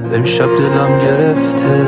امشب دلم گرفته،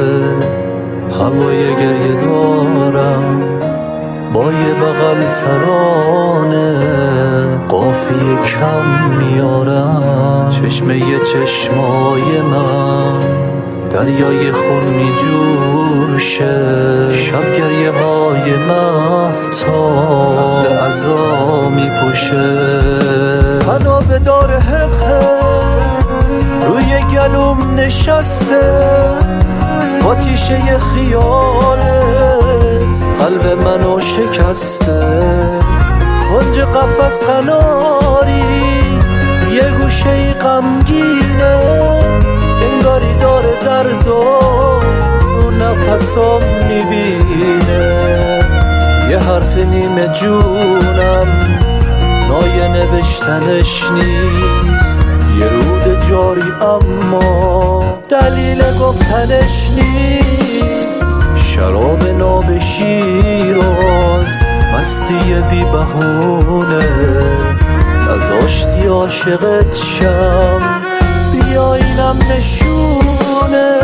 هوای گریه دارم با یه بغل ترانه قافیه کم میارم. چشمه چشمای من دریای خون می جوشه، شب گریه های مهتاب عهد عزا می پوشه. پناه به دار حقه روی گلوم نشسته، با تیشه خیالت قلب منو شکسته. کنج قفس قناری یه گوشه غمگینه، انگاری داره درد و نفسام میبینه. یه حرف نیمه جونم نایه نوشتنش نیست، یه رود جاری اما دلیل گفتنش نیست. شراب ناب شیراز مستی بی بهونه، نذاشتی عاشقت شم بیا اینم نشونه.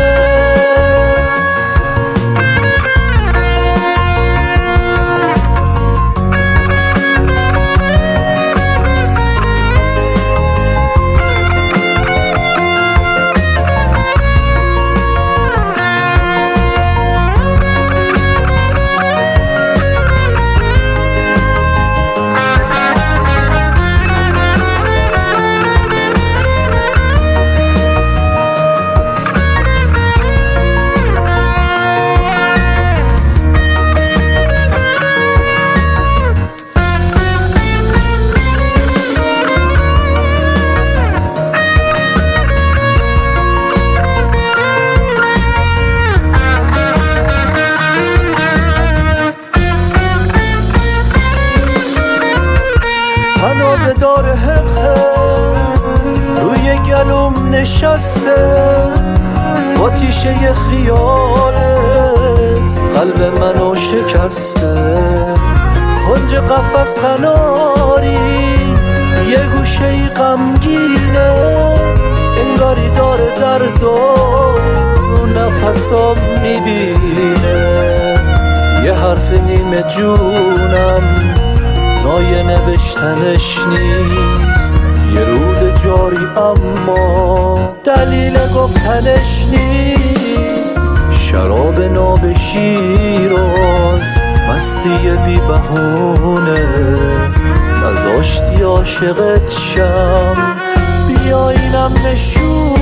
پناه به دار حقه روی گلوم نشسته، با تیشه خیالت قلب منو شکسته. کنج قفس قناری یه گوشه غمگینه، انگاری داره درد و نفسام میبینه. یه حرف نیمه جونم نایه نوشتنش نیست، یه رود جاری اما دلیل گفتنش نیست. شراب ناب شیراز مستی بی بهونه، نذاشتی عاشقت شم بیا اینم نشون.